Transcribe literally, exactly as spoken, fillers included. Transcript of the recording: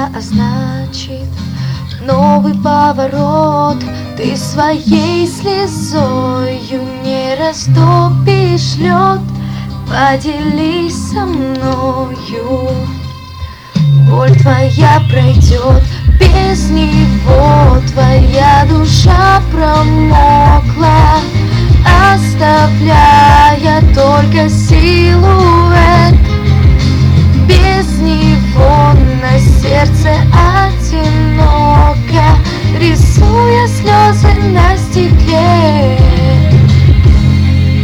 а значит новый поворот. Ты своей слезою не растопишь лед. Поделись со мною, боль твоя пройдет, без него твоя душа промокла, оставляя только силуэт. Без него на сердце одиноко, рисуя слезы на стекле.